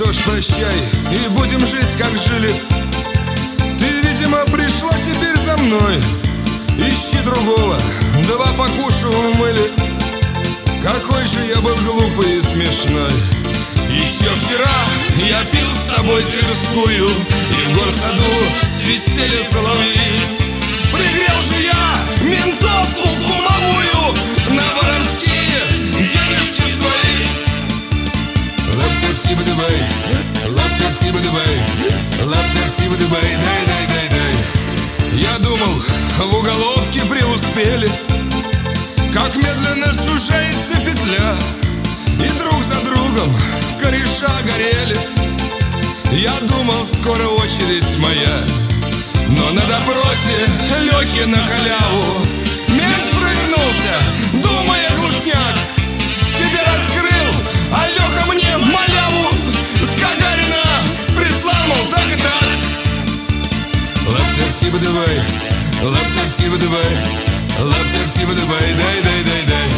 что ж, прощай, и будем жить, как жили. Ты, видимо, пришла теперь за мной. Ищи другого, два покушу умыли. Какой же я был глупый и смешной. Еще вчера я пил с тобой Тверскую, и в горсаду свистели соловьи. Пригрел же я ментовку кумовую на воровские денежки свои. Лап-тап-сиба-дабай, лап-тап-сиба-дабай, лап-тап-сиба-дабай, дай-дай-дай-дай. Я думал, в уголовке преуспели, как медленно сужается петля, и друг за другом кореша горели. Я думал, скоро очередь моя, но на допросе Лёхи на халяву мент фрыгнулся, думая, глушняк, тебе раскрыл, а Лёха мне маляву с Гагарина прислал, мол, так и так. Лап-тап-сиба-давай, лап-тап-сиба-давай, лап-тап-сиба-давай, дай-дай-дай-дай.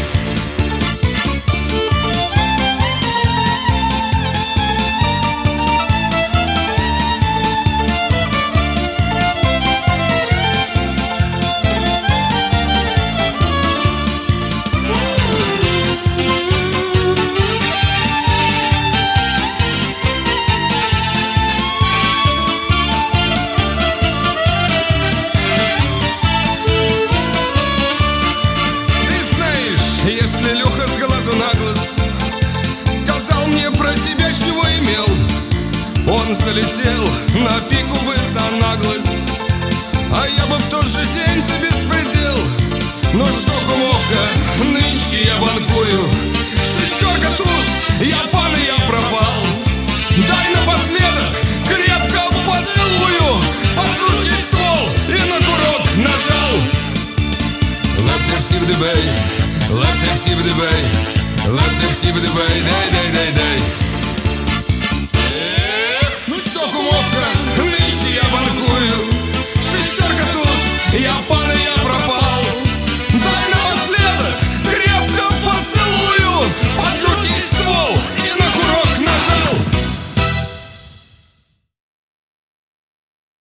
Он залетел на пику бы за наглость, а я бы в тот же